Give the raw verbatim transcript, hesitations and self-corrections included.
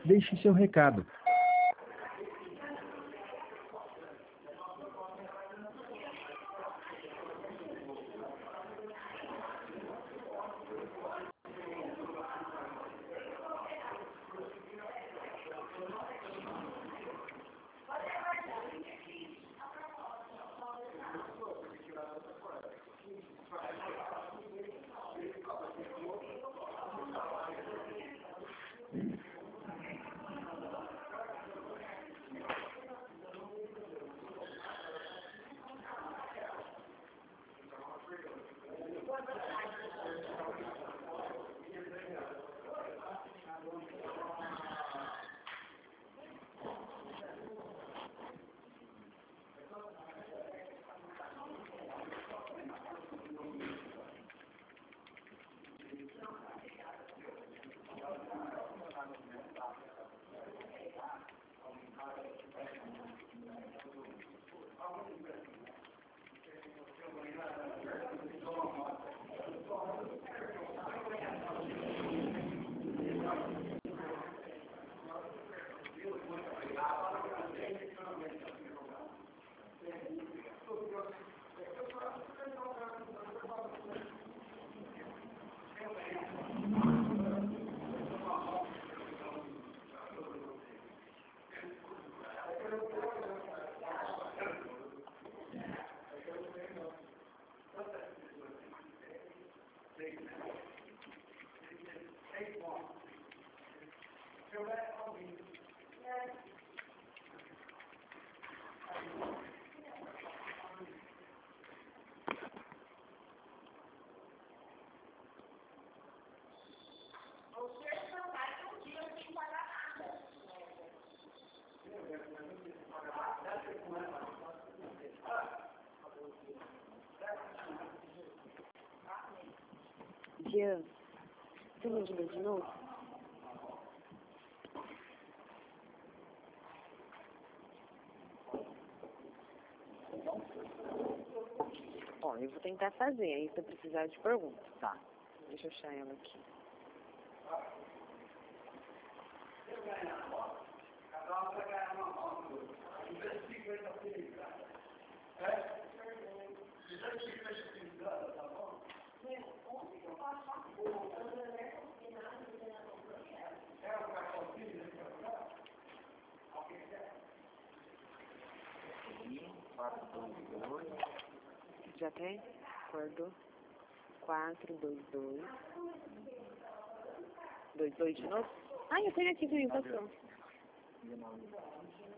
Deixe seu recado. Jean, você me ajuda de novo? Ó, eu vou tentar fazer, aí se eu precisar de pergunta. Tá. Deixa eu achar ela aqui. Já tem? Acordou. Quatro, dois, dois. Dois, dois de novo? Ah, eu tenho aqui comigo, passou.